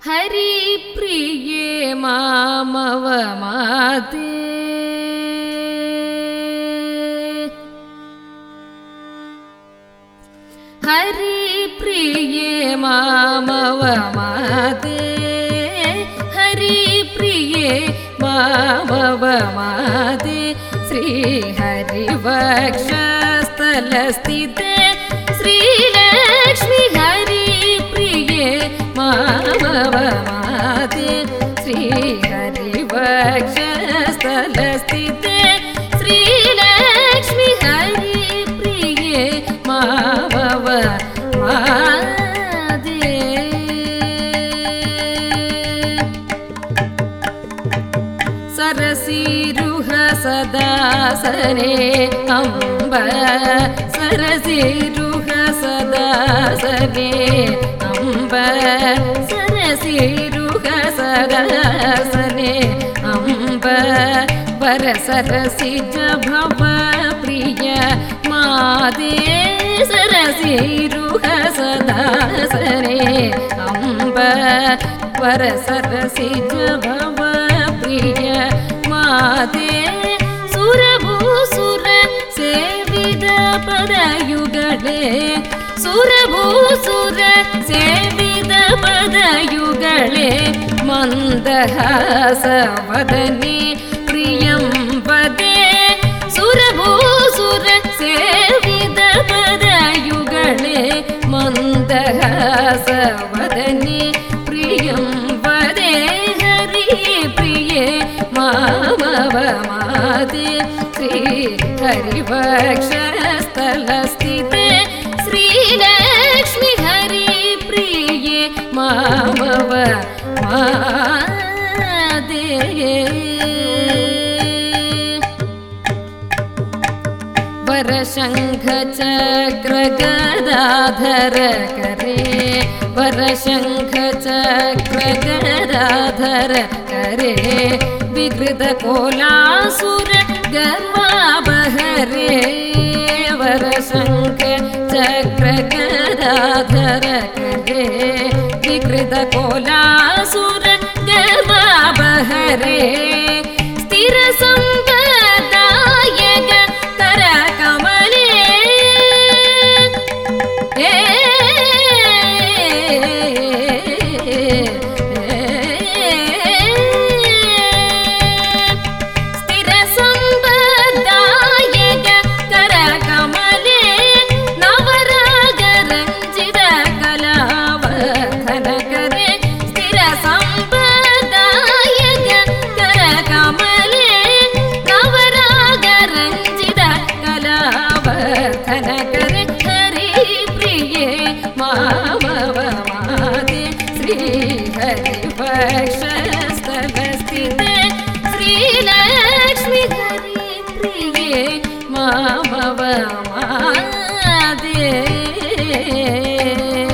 हरिप्रिये मामवमाते हरिप्रिये मामवमाते हरिप्रिये मामवमाते श्रीहरिवक्षस्थलस्थिते श्रीलक्ष्मी हरिप्रिये मामवमाते श्रीहरिवक्षस्थलस्थिते श्रीलक्ष्मी हरिप्रिये मामवमाते सरसीरुह सदासने अम्ब सरसीरुह सदासने अम्ब सरसीरुह सदासने अम्ब वरसरसिज भव प्रिय मादे सरसीरुह सदासने अम्ब वरसरसिज भव प्रिय मादे सुरभूसुर सेविद पदयुगले सुरभूसुर सेविद पदयुगले मन्दहासवदने प्रियं वदे सुरभूसुर सेविद पदयुगले मन्दहासवदने प्रियं वदे हरिप्रिये मामवमाते श्रीहरिवक्षस्थलस्थिते श्रीलक्ष्मी हरिप्रिये मामवमाते वरशङ्खचक्रगदाधर करे वरशङ्खचक्रगदाधर करे विकृतकोलासुर गर्वाबहरे वरशङ्खचक्रगदाधर करे विकृतकोलासुर गर्वाबहरे स्थिरसम्पदायक करकमले स्थिरसम्पदायक करकमले नवरागरञ्जित कलावर्धन करे स्थिरसम्पदायक करकमले नवरागरञ्जित कलावर्धन करे हरिप्रिये मामवमाते श्रीहरिवक्षस्थलस्थिते श्रीलक्ष्मी हरिप्रिये मामवमाते